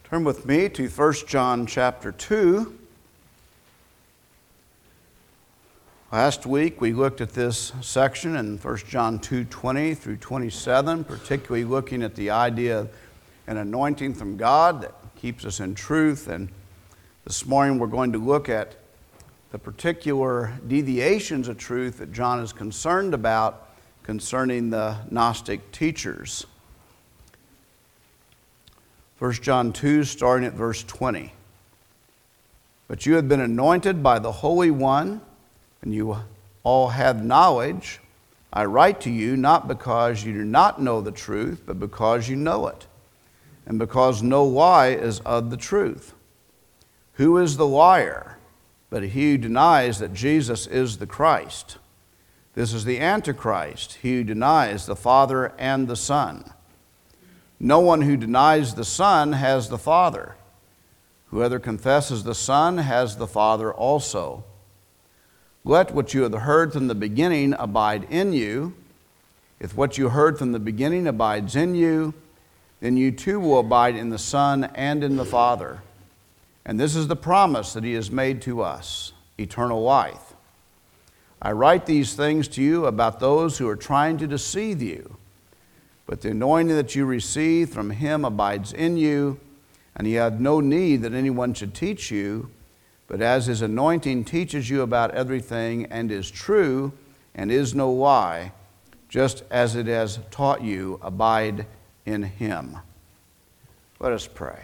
Turn with me to 1 John chapter 2. Last week we looked at this section in 1 John 2:20 through 27, particularly looking at the idea of an anointing from God that keeps us in truth. And this morning we're going to look at the particular deviations of truth that John is concerned about concerning the Gnostic teachers. 1 John 2, starting at verse 20. But you have been anointed by the Holy One, and you all have knowledge. I write to you not because you do not know the truth, but because you know it, and because no lie is of the truth. Who is the liar but he who denies that Jesus is the Christ? This is the Antichrist, he who denies the Father and the Son. No one who denies the Son has the Father. Whoever confesses the Son has the Father also. Let what you have heard from the beginning abide in you. If what you heard from the beginning abides in you, then you too will abide in the Son and in the Father. And this is the promise that he has made to us, eternal life. I write these things to you about those who are trying to deceive you. But the anointing that you receive from him abides in you, and you have no need that anyone should teach you, but as his anointing teaches you about everything and is true and is no lie, just as it has taught you, abide in him. Let us pray.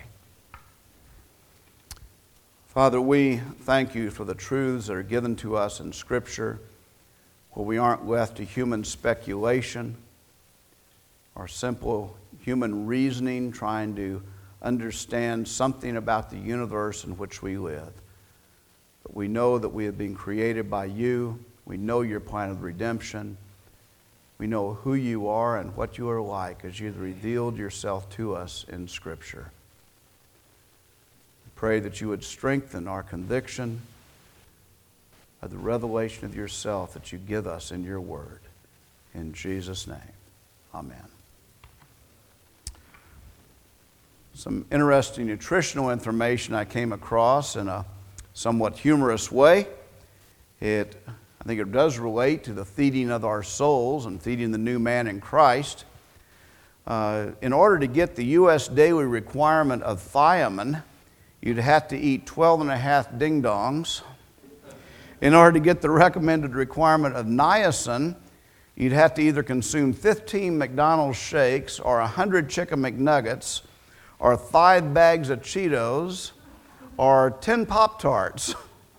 Father, we thank you for the truths that are given to us in Scripture, where we aren't left to human speculation or simple human reasoning trying to understand something about the universe in which we live. But we know that we have been created by you. We know your plan of redemption. We know who you are and what you are like as you've revealed yourself to us in Scripture. We pray that you would strengthen our conviction of the revelation of yourself that you give us in your word. In Jesus' name, amen. Some interesting nutritional information I came across in a somewhat humorous way. I think it does relate to the feeding of our souls and feeding the new man in Christ. In order to get the U.S. daily requirement of thiamine, you'd have to eat 12 and a half ding-dongs. In order to get the recommended requirement of niacin, you'd have to either consume 15 McDonald's shakes or 100 chicken McNuggets or 5 bags of Cheetos or 10 Pop-Tarts.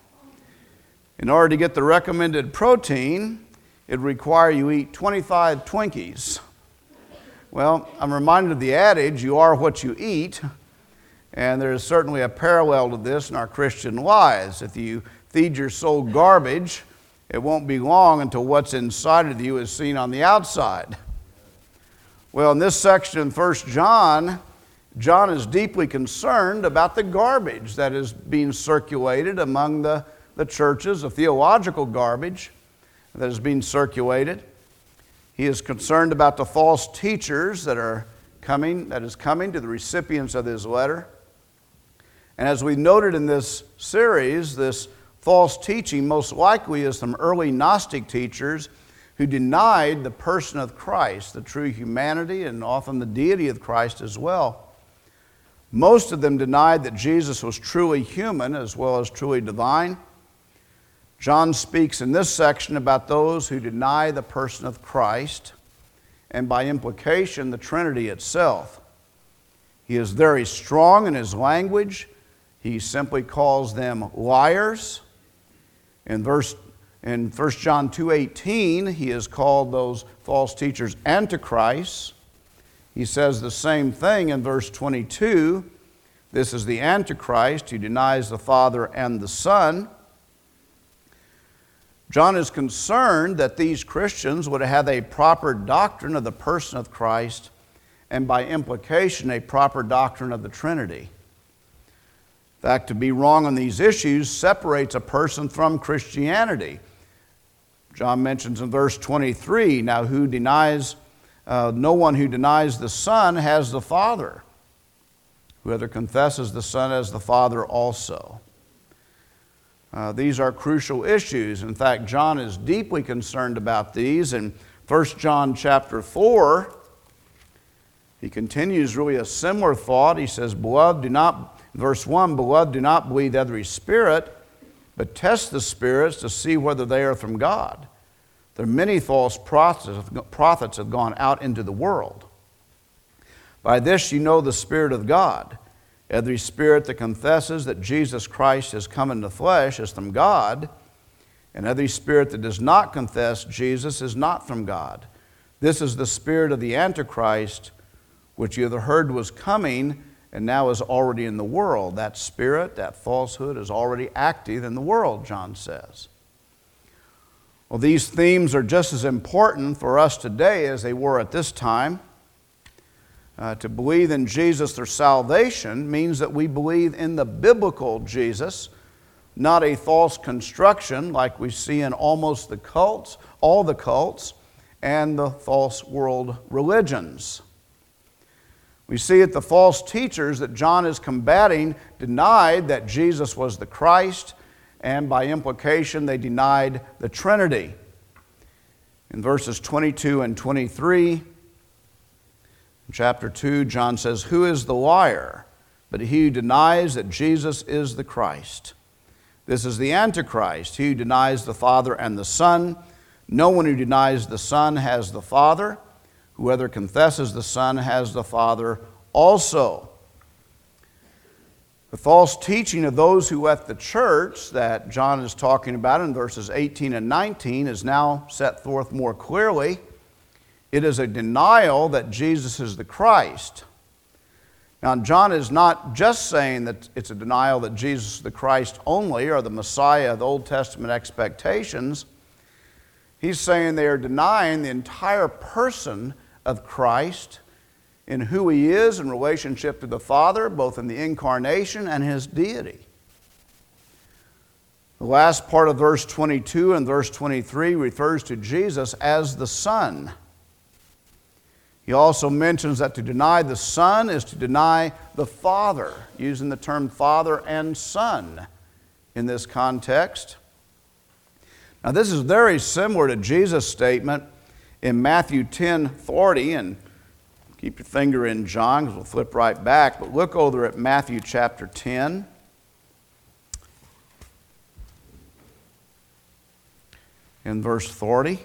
In order to get the recommended protein, it'd require you eat 25 Twinkies. Well, I'm reminded of the adage, you are what you eat, and there's certainly a parallel to this in our Christian lives. If you feed your soul garbage, it won't be long until what's inside of you is seen on the outside. Well, in this section in 1 John, John is deeply concerned about the garbage that is being circulated among the churches, the theological garbage that is being circulated. He is concerned about the false teachers that is coming to the recipients of his letter. And as we noted in this series, this false teaching most likely is from early Gnostic teachers who denied the person of Christ, the true humanity and often the deity of Christ as well. Most of them denied that Jesus was truly human as well as truly divine. John speaks in this section about those who deny the person of Christ and by implication the Trinity itself. He is very strong in his language. He simply calls them liars. In 1 John 2:18, he has called those false teachers antichrists. He says the same thing in verse 22. This is the Antichrist who denies the Father and the Son. John is concerned that these Christians would have a proper doctrine of the person of Christ and by implication a proper doctrine of the Trinity. In fact, to be wrong on these issues separates a person from Christianity. John mentions in verse 23, now no one who denies the Son has the Father. Whoever confesses the Son as the Father also. These are crucial issues. In fact, John is deeply concerned about these. In 1 John chapter 4, he continues really a similar thought. He says, verse 1, Beloved, do not believe every spirit, but test the spirits to see whether they are from God. There are many false prophets have gone out into the world. By this you know the Spirit of God. Every spirit that confesses that Jesus Christ has come in the flesh is from God, and every spirit that does not confess Jesus is not from God. This is the spirit of the Antichrist, which you have heard was coming and now is already in the world. That spirit, that falsehood, is already active in the world, John says. Well, these themes are just as important for us today as they were at this time. To believe in Jesus for salvation means that we believe in the biblical Jesus, not a false construction like we see in almost the cults, all the cults, and the false world religions. We see that the false teachers that John is combating denied that Jesus was the Christ, and by implication they denied the Trinity. In verses 22 and 23, in chapter 2, John says, Who is the liar? But he who denies that Jesus is the Christ. This is the Antichrist, he who denies the Father and the Son. No one who denies the Son has the Father. Whoever confesses the Son has the Father also. The false teaching of those who left the church that John is talking about in verses 18 and 19 is now set forth more clearly. It is a denial that Jesus is the Christ. Now, John is not just saying that it's a denial that Jesus is the Christ only, or the Messiah of the Old Testament expectations. He's saying they are denying the entire person of Christ in who he is in relationship to the Father, both in the incarnation and his deity. The last part of verse 22 and verse 23 refers to Jesus as the Son. He also mentions that to deny the Son is to deny the Father, using the term Father and Son in this context. Now, this is very similar to Jesus' statement in Matthew 10:40, and keep your finger in John because we'll flip right back, but look over at Matthew chapter 10. In verse 40.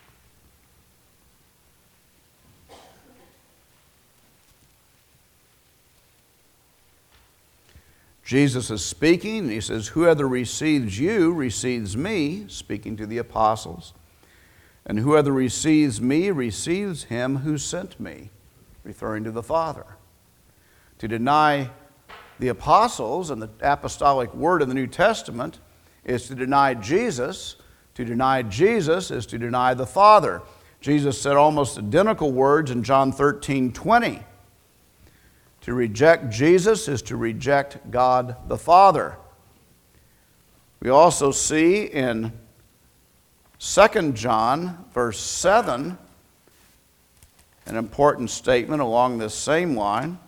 Jesus is speaking, and he says, Whoever receives you receives me, speaking to the apostles. And whoever receives me receives him who sent me, referring to the Father. To deny the apostles and the apostolic word in the New Testament is to deny Jesus. To deny Jesus is to deny the Father. Jesus said almost identical words in John 13:20. To reject Jesus is to reject God the Father. We also see in 2 John verse 7 an important statement along this same line.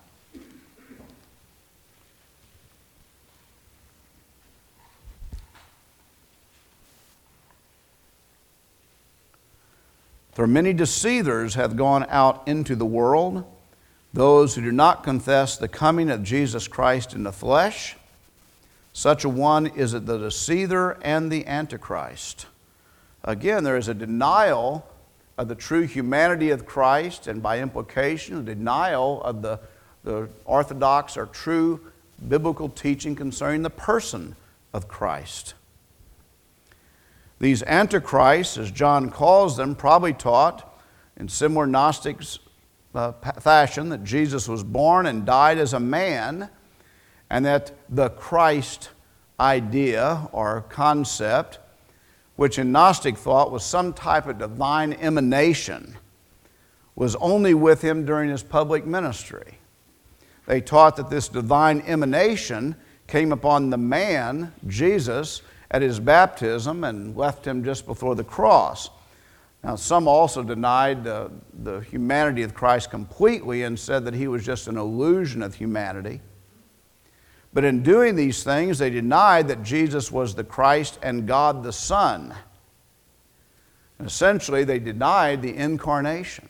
For many deceivers have gone out into the world, those who do not confess the coming of Jesus Christ in the flesh. Such a one is the deceiver and the Antichrist. Again, there is a denial of the true humanity of Christ, and by implication, a denial of the orthodox or true biblical teaching concerning the person of Christ. These antichrists, as John calls them, probably taught in similar Gnostic fashion that Jesus was born and died as a man, and that the Christ idea or concept, which in Gnostic thought was some type of divine emanation, was only with him during his public ministry. They taught that this divine emanation came upon the man, Jesus, at his baptism and left him just before the cross. Now, some also denied the humanity of Christ completely and said that he was just an illusion of humanity. But in doing these things, they denied that Jesus was the Christ and God the Son. And essentially, they denied the incarnation.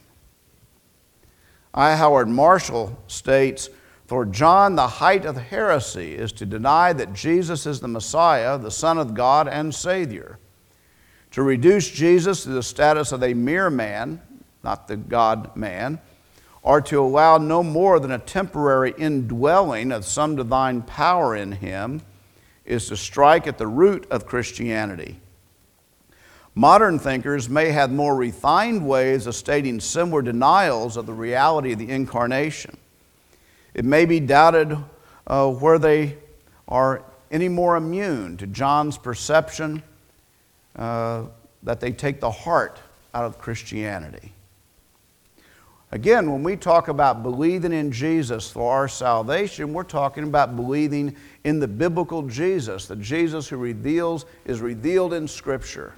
I. Howard Marshall states, "For John, the height of heresy is to deny that Jesus is the Messiah, the Son of God and Savior. To reduce Jesus to the status of a mere man, not the God-man, or to allow no more than a temporary indwelling of some divine power in him is to strike at the root of Christianity. Modern thinkers may have more refined ways of stating similar denials of the reality of the incarnation. It may be doubted where they are any more immune to John's perception that they take the heart out of Christianity. Again, when we talk about believing in Jesus for our salvation, we're talking about believing in the biblical Jesus, the Jesus who is revealed in Scripture.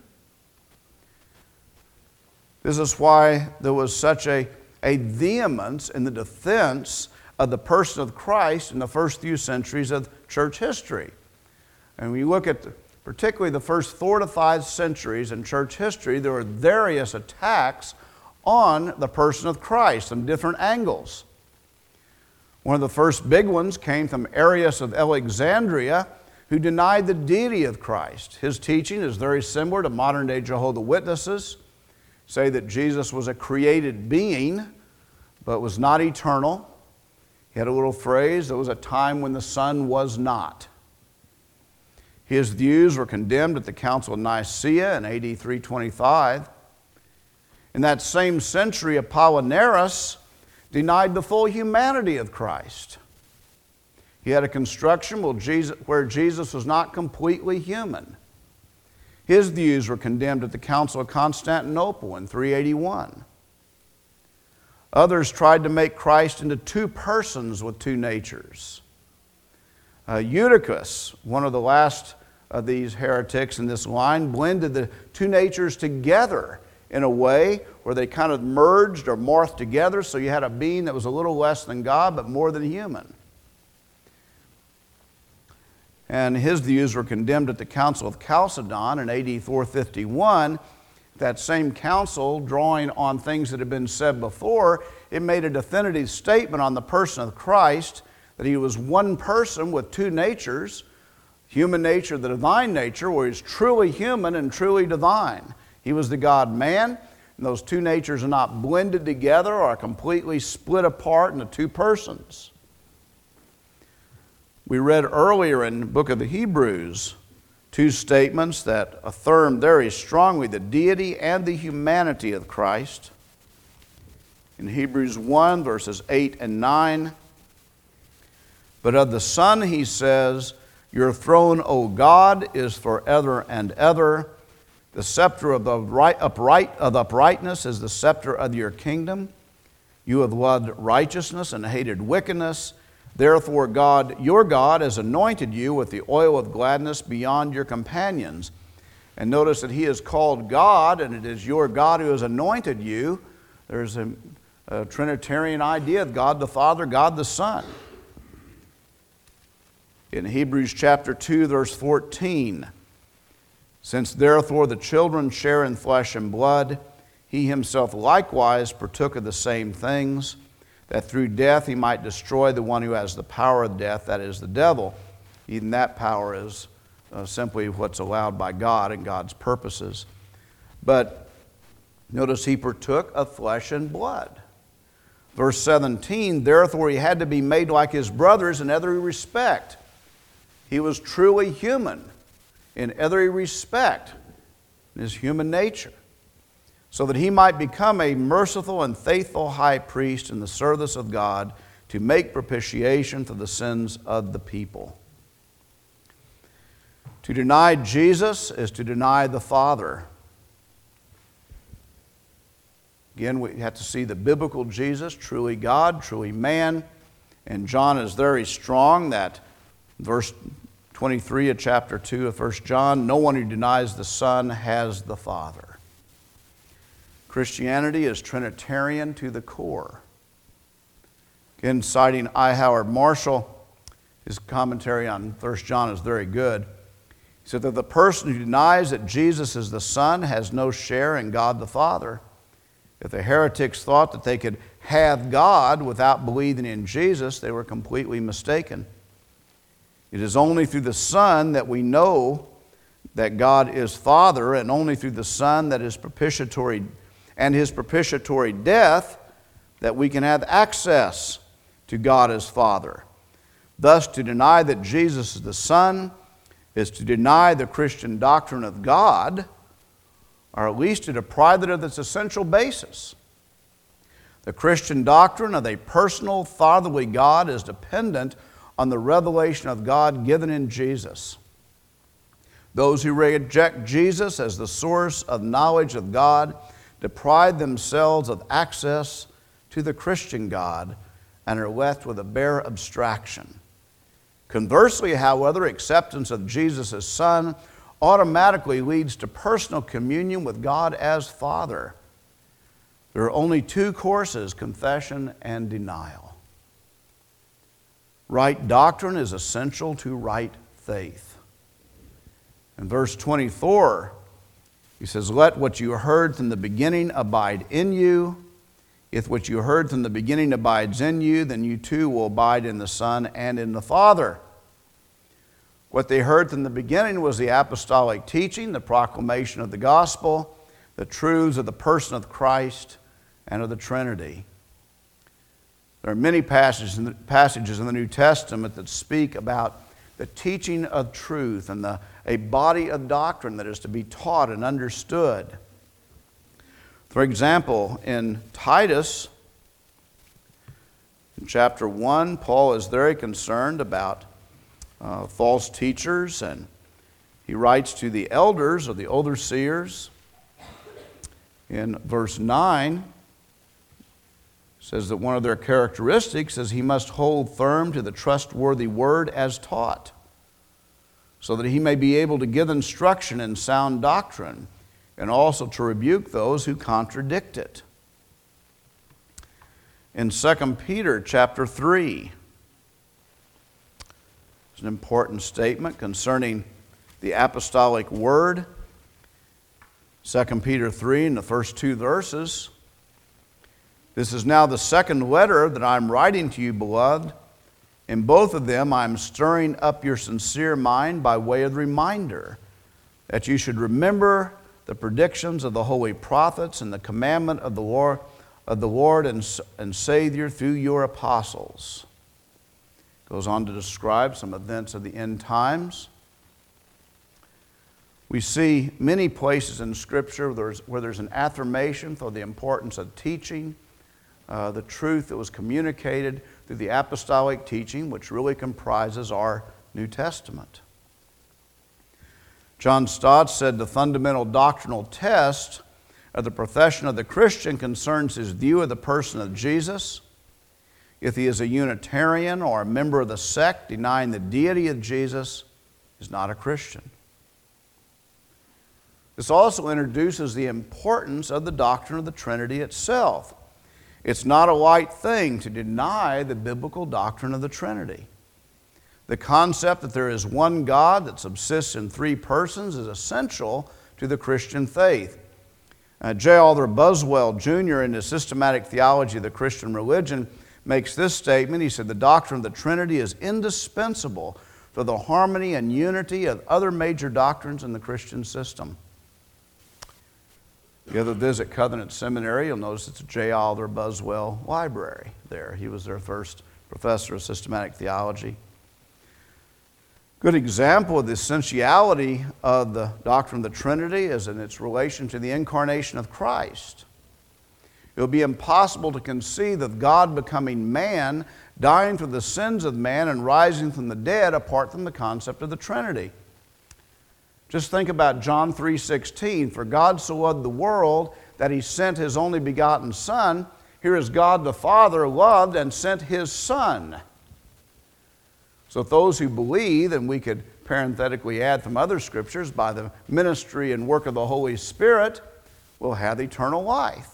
This is why there was such a vehemence in the defense of the person of Christ in the first few centuries of church history. And when you look at particularly the first 4 to 5 centuries in church history, there were various attacks on the person of Christ from different angles. One of the first big ones came from Arius of Alexandria, who denied the deity of Christ. His teaching is very similar to modern-day Jehovah's Witnesses, say that Jesus was a created being, but was not eternal. He had a little phrase, there was a time when the Son was not. His views were condemned at the Council of Nicaea in AD 325. In that same century, Apollinaris denied the full humanity of Christ. He had a construction where Jesus was not completely human. His views were condemned at the Council of Constantinople in 381. Others tried to make Christ into 2 persons with 2 natures. Eutychus, one of the last of these heretics in this line, blended the 2 natures together in a way where they kind of merged or morphed together, so you had a being that was a little less than God but more than human. And his views were condemned at the Council of Chalcedon in AD 451. That same council, drawing on things that had been said before, it made a definitive statement on the person of Christ that he was one person with 2 natures, human nature, the divine nature, where he's truly human and truly divine. He was the God-man, and those 2 natures are not blended together or completely split apart into 2 persons. We read earlier in the book of the Hebrews 2 statements that affirm very strongly the deity and the humanity of Christ. In Hebrews 1, verses 8 and 9, "But of the Son he says, 'Your throne, O God, is forever and ever. The scepter of uprightness is the scepter of your kingdom. You have loved righteousness and hated wickedness. Therefore God, your God, has anointed you with the oil of gladness beyond your companions.'" And notice that he is called God, and it is your God who has anointed you. There's a Trinitarian idea of God the Father, God the Son. In Hebrews chapter 2, verse 14, "Since therefore the children share in flesh and blood, he himself likewise partook of the same things, that through death he might destroy the one who has the power of death, that is the devil." Even that power is simply what's allowed by God and God's purposes. But notice he partook of flesh and blood. Verse 17, "Therefore he had to be made like his brothers in every respect." He was truly human in every respect in his human nature, so that he might become a merciful and faithful high priest in the service of God to make propitiation for the sins of the people. To deny Jesus is to deny the Father. Again, we have to see the biblical Jesus, truly God, truly man. And John is very strong that verse 23 of chapter 2 of 1 John, "No one who denies the Son has the Father." Christianity is Trinitarian to the core. Again, citing I. Howard Marshall, His commentary on 1 John is very good. He said that the person who denies that Jesus is the Son has no share in God the Father. If the heretics thought that they could have God without believing in Jesus, they were completely mistaken. It is only through the Son that we know that God is Father, and only through the Son that is propitiatory and His propitiatory death that we can have access to God as Father. Thus, to deny that Jesus is the Son is to deny the Christian doctrine of God, or at least to deprive it of its essential basis. The Christian doctrine of a personal, fatherly God is dependent on the revelation of God given in Jesus. Those who reject Jesus as the source of knowledge of God deprive themselves of access to the Christian God and are left with a bare abstraction. Conversely, however, acceptance of Jesus as Son automatically leads to personal communion with God as Father. There are only two courses, confession and denial. Right doctrine is essential to right faith. In verse 24, he says, "Let what you heard from the beginning abide in you. If what you heard from the beginning abides in you, then you too will abide in the Son and in the Father." What they heard from the beginning was the apostolic teaching, the proclamation of the gospel, the truths of the person of Christ and of the Trinity. There are many passages in the New Testament that speak about the teaching of truth and a body of doctrine that is to be taught and understood. For example, in Titus, in chapter 1, Paul is very concerned about false teachers, and he writes to the elders or the overseers. In verse 9, says that one of their characteristics is he must hold firm to the trustworthy word as taught, so that he may be able to give instruction in sound doctrine and also to rebuke those who contradict it. In 2 Peter chapter 3, it's an important statement concerning the apostolic word. 2 Peter 3 in the first two verses. "This is now the second letter that I am writing to you, beloved. In both of them I am stirring up your sincere mind by way of reminder, that you should remember the predictions of the holy prophets and the commandment of the Lord and Savior through your apostles." Goes on to describe some events of the end times. We see many places in Scripture where there's an affirmation for the importance of teaching the truth that was communicated through the apostolic teaching, which really comprises our New Testament. John Stott said the fundamental doctrinal test of the profession of the Christian concerns his view of the person of Jesus. If he is a Unitarian or a member of the sect denying the deity of Jesus, he is not a Christian. This also introduces the importance of the doctrine of the Trinity itself. It's not a light thing to deny the biblical doctrine of the Trinity. The concept that there is one God that subsists in three persons is essential to the Christian faith. J. Alder Buswell, Jr., in his Systematic Theology of the Christian Religion, makes this statement. He said, "The doctrine of the Trinity is indispensable for the harmony and unity of other major doctrines in the Christian system." If you ever visit Covenant Seminary, you'll notice it's a J. Alder Buswell library there. He was their first professor of systematic theology. Good example of the essentiality of the doctrine of the Trinity is in its relation to the incarnation of Christ. It would be impossible to conceive of God becoming man, dying for the sins of man, and rising from the dead apart from the concept of the Trinity. Just think about John 3:16. "For God so loved the world that He sent His only begotten Son." Here is God the Father loved and sent His Son. So those who believe, and we could parenthetically add from other scriptures, by the ministry and work of the Holy Spirit, will have eternal life.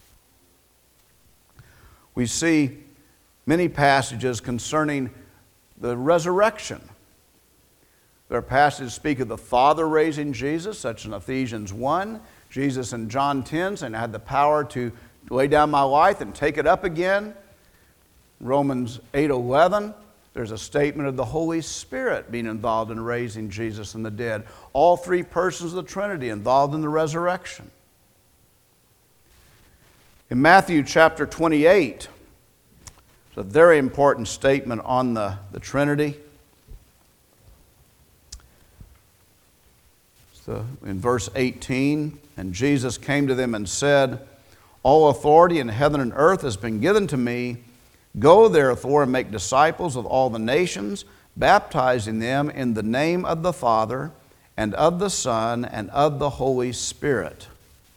We see many passages concerning the resurrection. There are passages that speak of the Father raising Jesus, such in Ephesians 1. Jesus in John 10 saying, I had the power to lay down my life and take it up again. Romans 8:11, there's a statement of the Holy Spirit being involved in raising Jesus from the dead. All three persons of the Trinity involved in the resurrection. In Matthew chapter 28, it's a very important statement on the Trinity. In verse 18, and Jesus came to them and said, all authority in heaven and earth has been given to me. Go therefore and make disciples of all the nations, baptizing them in the name of the Father and of the Son and of the Holy Spirit.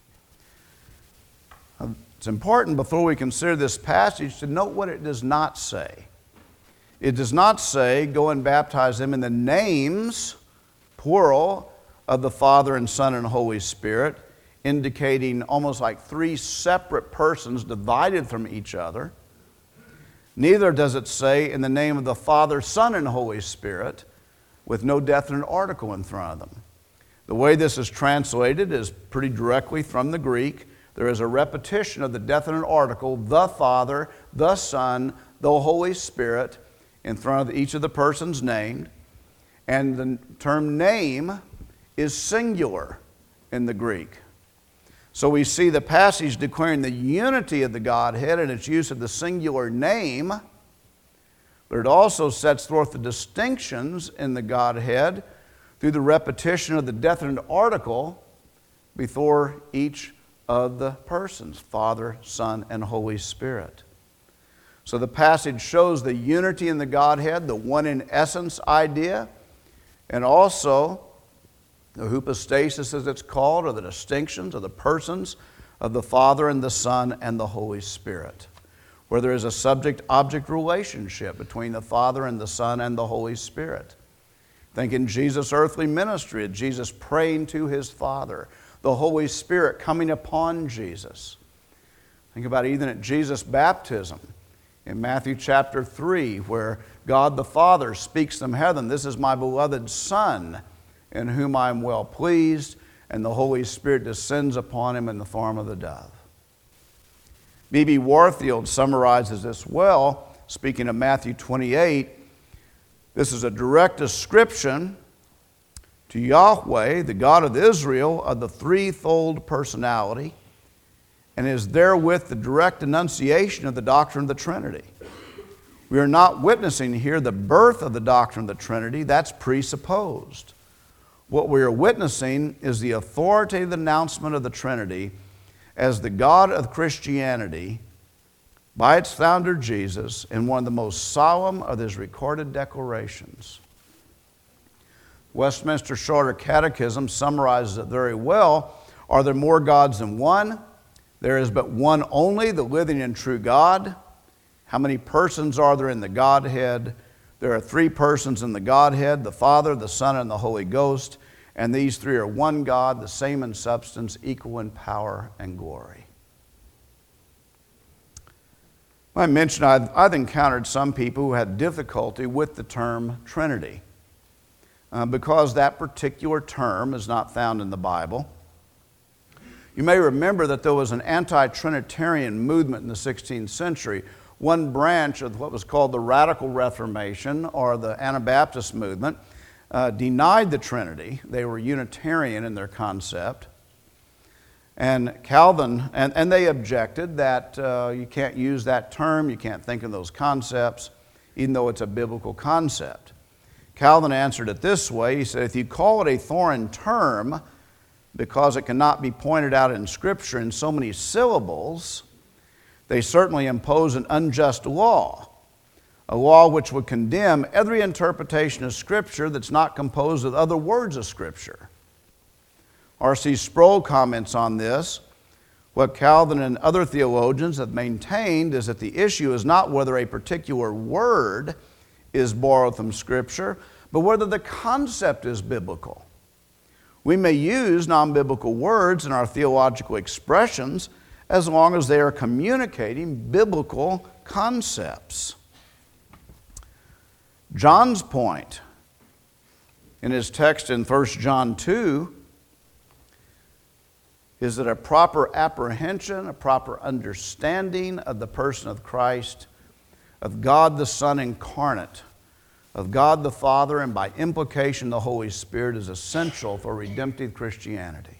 It's important before we consider this passage to note what it does not say. It does not say, go and baptize them in the names, plural, of the Father and Son and Holy Spirit, indicating almost like three separate persons divided from each other. Neither does it say in the name of the Father, Son, and Holy Spirit, with no definite article in front of them. The way this is translated is pretty directly from the Greek. There is a repetition of the definite article, the Father, the Son, the Holy Spirit, in front of each of the persons named. And the term name is singular in the Greek. So we see the passage declaring the unity of the Godhead and its use of the singular name, but it also sets forth the distinctions in the Godhead through the repetition of the definite article before each of the persons, Father, Son, and Holy Spirit. So the passage shows the unity in the Godhead, the one in essence idea, and also the hypostasis, as it's called, or the distinctions of the persons of the Father and the Son and the Holy Spirit, where there is a subject-object relationship between the Father and the Son and the Holy Spirit. Think in Jesus' earthly ministry, Jesus praying to his Father, the Holy Spirit coming upon Jesus. Think about even at Jesus' baptism in Matthew chapter 3, where God the Father speaks from heaven, this is my beloved Son, in whom I am well pleased, and the Holy Spirit descends upon him in the form of a dove. B.B. Warfield summarizes this well, speaking of Matthew 28. This is a direct description to Yahweh, the God of Israel, of the threefold personality, and is therewith the direct enunciation of the doctrine of the Trinity. We are not witnessing here the birth of the doctrine of the Trinity. That's presupposed. What we are witnessing is the authoritative announcement of the Trinity as the God of Christianity by its founder Jesus in one of the most solemn of his recorded declarations. Westminster Shorter Catechism summarizes it very well. Are there more gods than one? There is but one only, the living and true God. How many persons are there in the Godhead? There are three persons in the Godhead, the Father, the Son, and the Holy Ghost. And these three are one God, the same in substance, equal in power and glory. I mentioned I've encountered some people who had difficulty with the term Trinity because that particular term is not found in the Bible. You may remember that there was an anti-Trinitarian movement in the 16th century, one branch of what was called the Radical Reformation or the Anabaptist movement. Denied the Trinity. They were Unitarian in their concept. And Calvin, and they objected that you can't use that term, you can't think of those concepts, even though it's a biblical concept. Calvin answered it this way. He said, if you call it a foreign term because it cannot be pointed out in Scripture in so many syllables, they certainly impose an unjust law. A law which would condemn every interpretation of Scripture that's not composed of other words of Scripture. R.C. Sproul comments on this. What Calvin and other theologians have maintained is that the issue is not whether a particular word is borrowed from Scripture, but whether the concept is biblical. We may use non-biblical words in our theological expressions as long as they are communicating biblical concepts. John's point in his text in 1 John 2 is that a proper apprehension, a proper understanding of the person of Christ, of God the Son incarnate, of God the Father, and by implication the Holy Spirit, is essential for redemptive Christianity.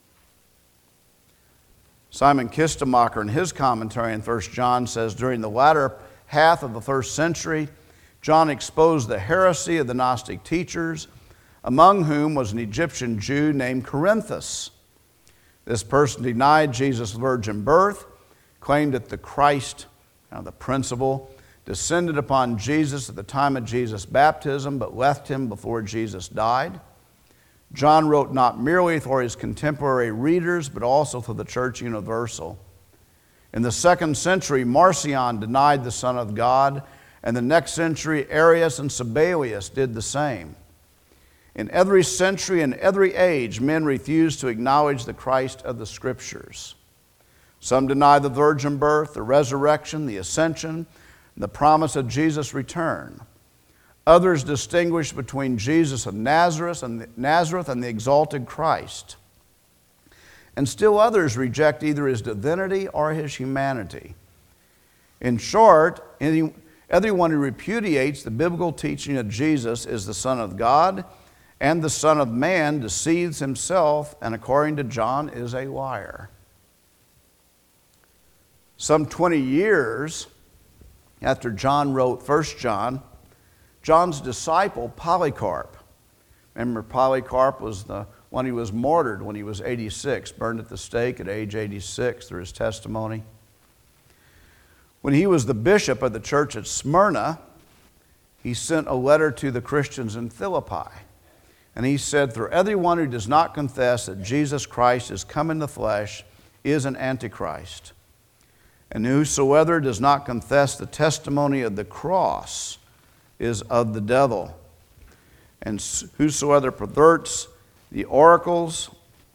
Simon Kistemacher, in his commentary in 1 John, says, during the latter half of the first century, John exposed the heresy of the Gnostic teachers, among whom was an Egyptian Jew named Corinthus. This person denied Jesus' virgin birth, claimed that the Christ, the principle, descended upon Jesus at the time of Jesus' baptism, but left him before Jesus died. John wrote not merely for his contemporary readers, but also for the Church Universal. In the 2nd century, Marcion denied the Son of God, and the next century, Arius and Sabellius did the same. In every century and every age, men refused to acknowledge the Christ of the Scriptures. Some deny the virgin birth, the resurrection, the ascension, and the promise of Jesus' return. Others distinguish between Jesus of Nazareth and the exalted Christ. And still others reject either his divinity or his humanity. In short, everyone who repudiates the biblical teaching of Jesus is the Son of God and the Son of Man deceives himself, and according to John, is a liar. Some 20 years after John wrote 1 John, John's disciple Polycarp, remember Polycarp was the one who was martyred when he was 86, burned at the stake at age 86 through his testimony. When he was the bishop of the church at Smyrna, he sent a letter to the Christians in Philippi. And he said, for everyone who does not confess that Jesus Christ is come in the flesh is an antichrist. And whosoever does not confess the testimony of the cross is of the devil. And whosoever perverts the oracles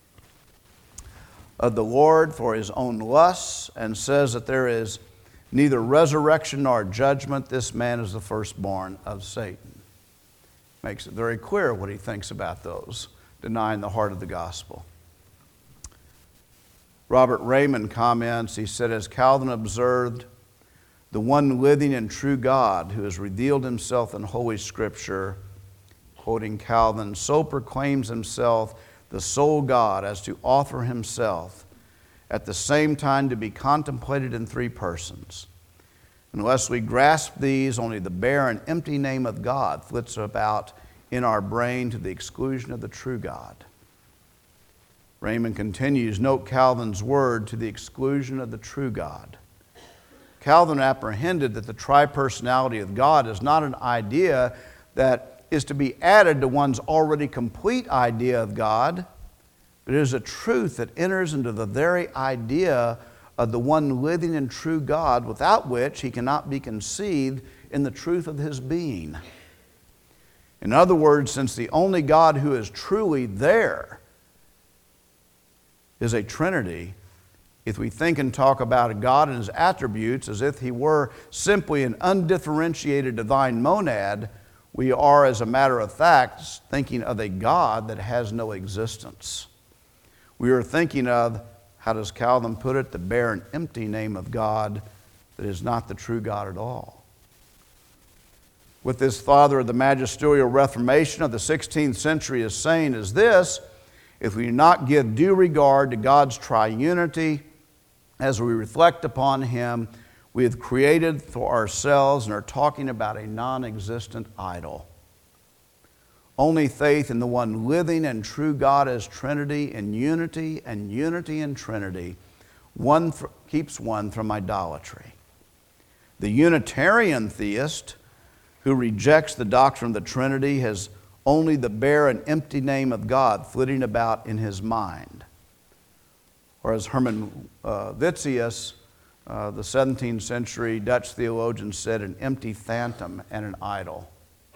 of the Lord for his own lusts and says that there is neither resurrection nor judgment, this man is the firstborn of Satan. Makes it very clear what he thinks about those denying the heart of the gospel. Robert Raymond comments, he said, as Calvin observed, the one living and true God who has revealed himself in Holy Scripture, quoting Calvin, so proclaims himself the sole God as to offer himself at the same time to be contemplated in three persons. Unless we grasp these, only the bare and empty name of God flits about in our brain to the exclusion of the true God. Raymond continues, note Calvin's word, to the exclusion of the true God. Calvin apprehended that the tripersonality of God is not an idea that is to be added to one's already complete idea of God, but it is a truth that enters into the very idea of the one living and true God, without which he cannot be conceived in the truth of his being. In other words, since the only God who is truly there is a Trinity, if we think and talk about a God and his attributes as if he were simply an undifferentiated divine monad, we are, as a matter of fact, thinking of a God that has no existence. We are thinking of, how does Calvin put it, the bare and empty name of God that is not the true God at all. What this father of the magisterial Reformation of the 16th century is saying is this: if we do not give due regard to God's triunity as we reflect upon him, we have created for ourselves and are talking about a non-existent idol. Only faith in the one living and true God as Trinity in unity and unity in Trinity keeps one from idolatry. The Unitarian theist who rejects the doctrine of the Trinity has only the bare and empty name of God flitting about in his mind. Or as Herman Vitzius, the 17th century Dutch theologian, said, an empty phantom and an idol.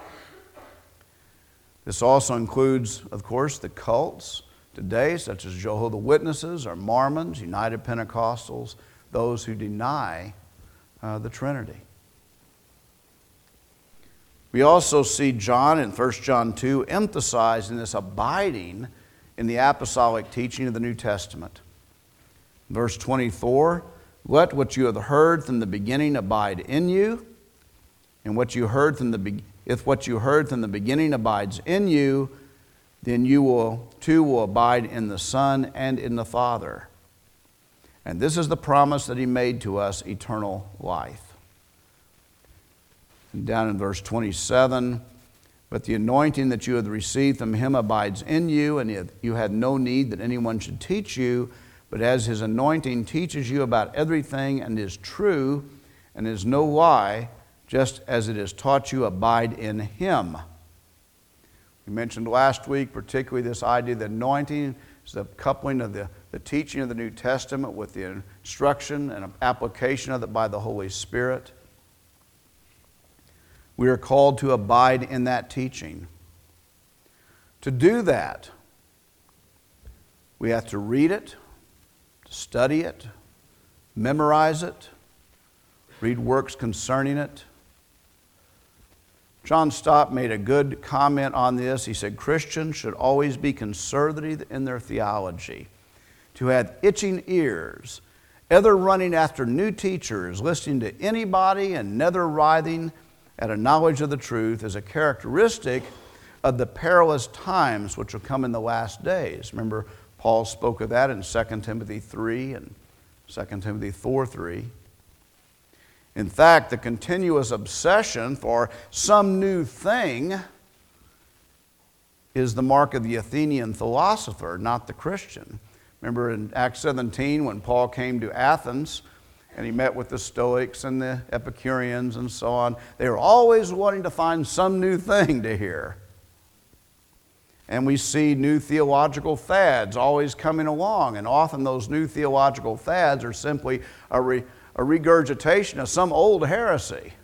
This also includes, of course, the cults today, such as Jehovah's Witnesses or Mormons, United Pentecostals, those who deny the Trinity. We also see John in 1 John 2 emphasizing this abiding in the apostolic teaching of the New Testament. Verse 24, let what you have heard from the beginning abide in you, and if what you heard from the beginning abides in you, then you too will abide in the Son and in the Father. And this is the promise that he made to us, eternal life. And down in verse 27, but the anointing that you have received from him abides in you, and you had no need that anyone should teach you, but as his anointing teaches you about everything and is true and is no lie, just as it has taught you, abide in him. We mentioned last week particularly this idea that anointing is the coupling of the teaching of the New Testament with the instruction and application of it by the Holy Spirit. We are called to abide in that teaching. To do that, we have to read it, study it, memorize it, read works concerning it. John Stott made a good comment on this. He said, Christians should always be conservative in their theology, to have itching ears, ever running after new teachers, listening to anybody and never writhing at a knowledge of the truth is a characteristic of the perilous times which will come in the last days. Remember, Paul spoke of that in 2 Timothy 3 and 2 Timothy 4:3. In fact, the continuous obsession for some new thing is the mark of the Athenian philosopher, not the Christian. Remember in Acts 17 when Paul came to Athens and he met with the Stoics and the Epicureans and so on. They were always wanting to find some new thing to hear. And we see new theological fads always coming along, and often those new theological fads are simply a regurgitation of some old heresy.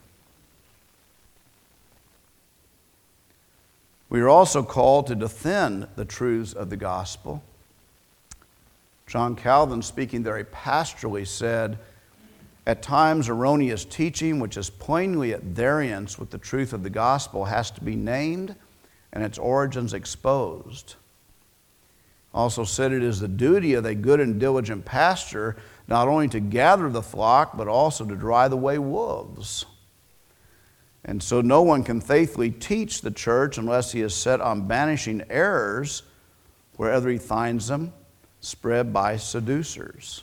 We are also called to defend the truths of the gospel. John Calvin, speaking very pastorally, said, at times erroneous teaching which is plainly at variance with the truth of the gospel has to be named and its origins exposed. Also said it is the duty of a good and diligent pastor not only to gather the flock, but also to drive away wolves. And so no one can faithfully teach the church unless he is set on banishing errors wherever he finds them, spread by seducers.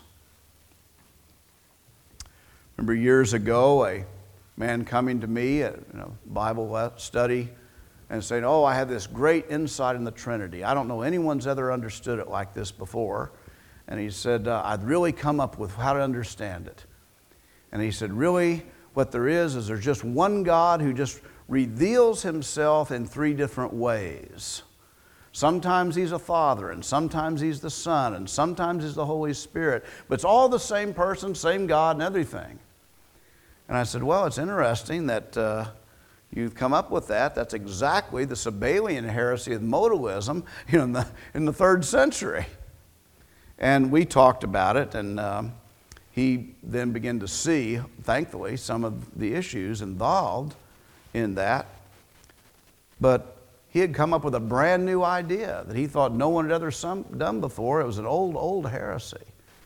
Remember years ago, a man coming to me at a Bible study and saying, oh, I have this great insight in the Trinity. I don't know anyone's ever understood it like this before. And he said, I'd really come up with how to understand it. And he said, really, what there is there's just one God who just reveals himself in three different ways. Sometimes he's a Father, and sometimes he's the Son, and sometimes he's the Holy Spirit. But it's all the same person, same God, and everything. And I said, well, it's interesting that you've come up with that. That's exactly the Sabellian heresy of modalism in the 3rd century. And we talked about it, and he then began to see, thankfully, some of the issues involved in that. But he had come up with a brand new idea that he thought no one had ever done before. It was an old heresy.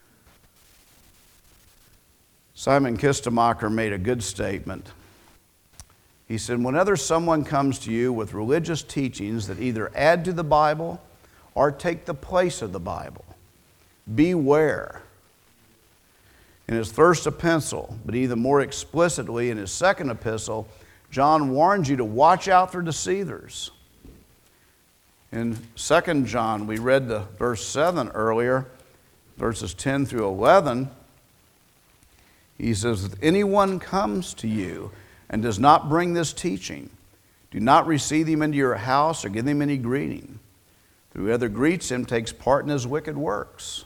Simon Kistemacher made a good statement. He said, whenever someone comes to you with religious teachings that either add to the Bible or take the place of the Bible, beware. In his first epistle, but even more explicitly in his second epistle, John warns you to watch out for deceivers. In 2 John, we read the verse 7 earlier, verses 10 through 11. He says, if anyone comes to you and does not bring this teaching, do not receive him into your house or give him any greeting. Whoever greets him takes part in his wicked works.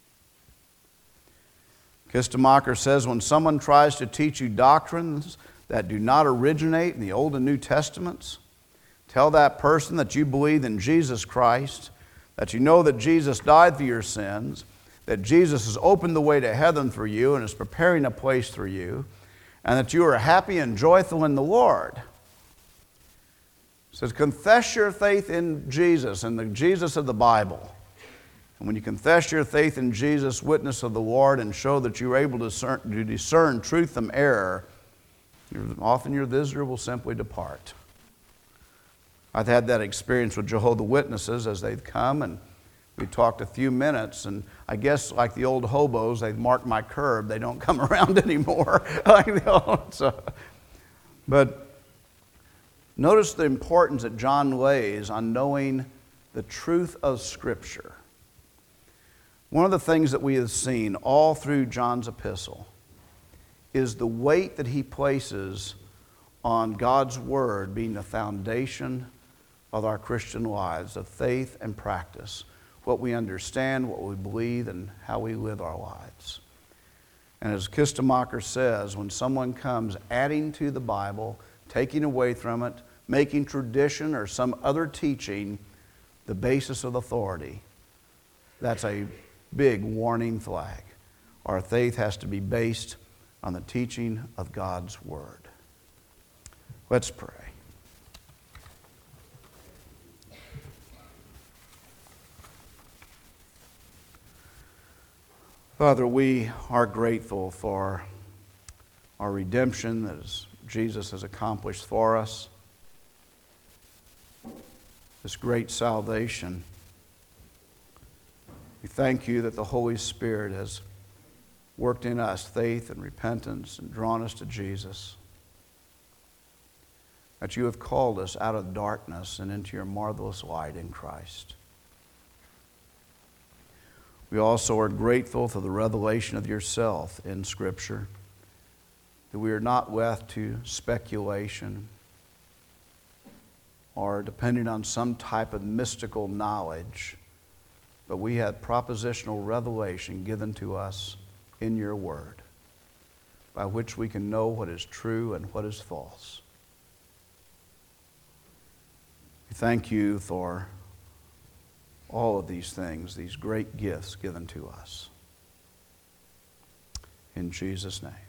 Kistemacher says, when someone tries to teach you doctrines that do not originate in the Old and New Testaments, tell that person that you believe in Jesus Christ, that you know that Jesus died for your sins, that Jesus has opened the way to heaven for you and is preparing a place for you, and that you are happy and joyful in the Lord. It says, confess your faith in Jesus and the Jesus of the Bible. And when you confess your faith in Jesus, witness of the Lord, and show that you're able to discern truth from error, often your visitor will simply depart. I've had that experience with Jehovah's Witnesses as they've come, and we talked a few minutes, and I guess like the old hobos, they've marked my curb. They don't come around anymore. But notice the importance that John lays on knowing the truth of Scripture. One of the things that we have seen all through John's epistle is the weight that he places on God's Word being the foundation of our Christian lives, of faith and practice, what we understand, what we believe, and how we live our lives. And as Kistemacher says, when someone comes adding to the Bible, taking away from it, making tradition or some other teaching the basis of authority, that's a big warning flag. Our faith has to be based on the teaching of God's Word. Let's pray. Father, we are grateful for our redemption that Jesus has accomplished for us, this great salvation. We thank you that the Holy Spirit has worked in us faith and repentance and drawn us to Jesus, that you have called us out of darkness and into your marvelous light in Christ. We also are grateful for the revelation of yourself in Scripture, that we are not left to speculation or depending on some type of mystical knowledge, but we have propositional revelation given to us in your Word, by which we can know what is true and what is false. We thank you for all of these things, these great gifts given to us. In Jesus' name.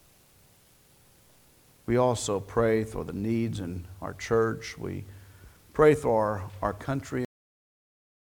We also pray for the needs in our church. We pray for our country